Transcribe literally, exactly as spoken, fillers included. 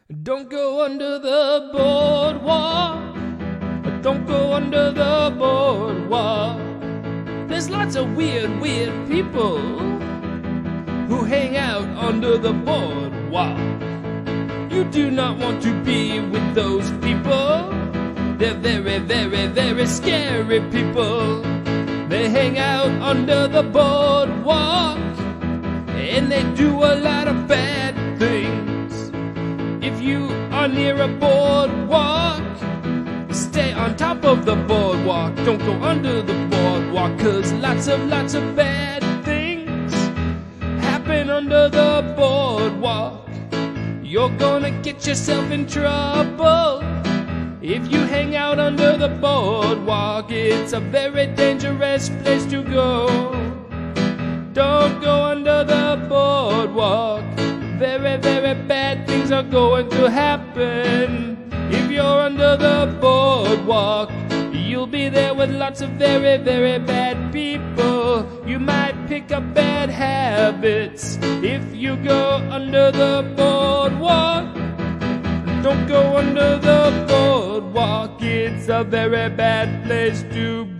Don't go under the boardwalk. Don't go under the boardwalk. There's lots of weird, weird people who hang out under the boardwalk. You do not want to be with those people. They're very, very, very scary people. They hang out under the boardwalk, and they do a lot of bad things. If you are near a boardwalk, stay on top of the boardwalk. Don't go under the boardwalk, 'cause lots of, lots of bad things happen under the boardwalk. You're gonna get yourself in trouble if you hang out under the boardwalk. It's a very dangerous place to go. Don't go under the boardwalk. Very, very bad things are going to happen. If you're under the boardwalk, you'll be there with lots of very, very bad people. You might pick up bad habits if you go under the boardwalk. Don't go under the boardwalk. It's a very bad place to be.